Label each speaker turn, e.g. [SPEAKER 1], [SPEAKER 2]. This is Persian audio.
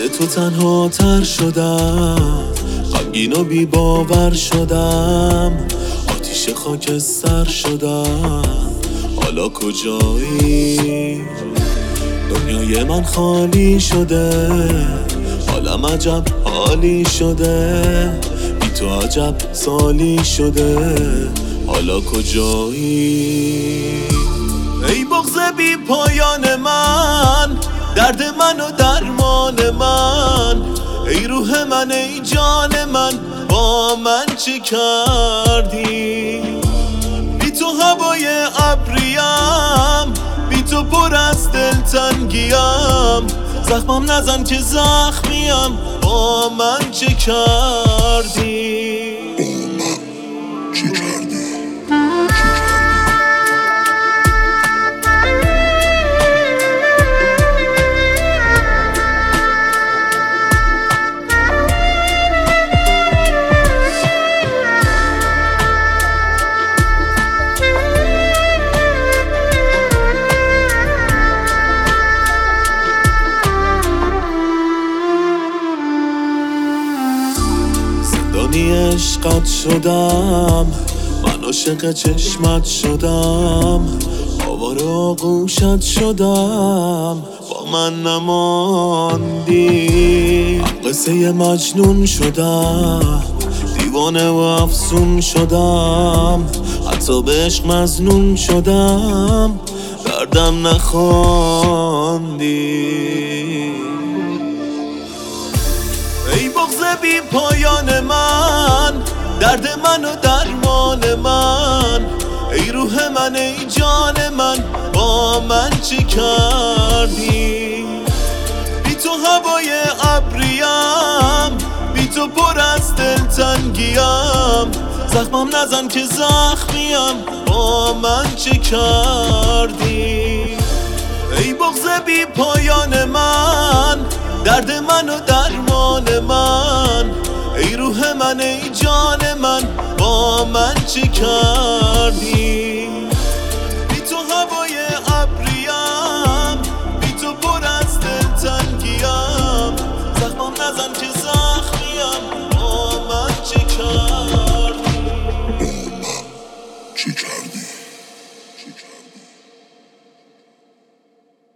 [SPEAKER 1] تو تنها تر شدم، غمگین و بی باور شدم، آتیش خاکستر شدم. حالا کجایی؟ دنیای من خالی شده، حالم عجب حالی شده، بی تو عجب سالی شده. حالا کجایی؟ ای بغض بی پایان من، درد من و درمان من، ای روح من ای جان من، با من چه کردی؟ بی تو هوای ابریم، بی تو پر از دلتنگیم، زخمم نزن که زخمیم، با من چه کردی؟ زندانی عشقت شدم، من عاشق چشمت شدم، آواره آغوشت شدم، با من نماندی. قصه مجنون شدم، دیوانه و افسون شدم، حتی به عشق مظنون شدم، دردم نخواندی. ای بغض بی پایان من، درد من و درمان من، ای روح من ای جان من، با من چه کردی؟ بی تو هوای ابریم، بی تو پر از دلتنگیم، زخمم نزن که زخمیم، با من چه کردی؟ ای بغض بی پایان من، درد من و درمان من، ای روح من ای جان من، با من چه کردی؟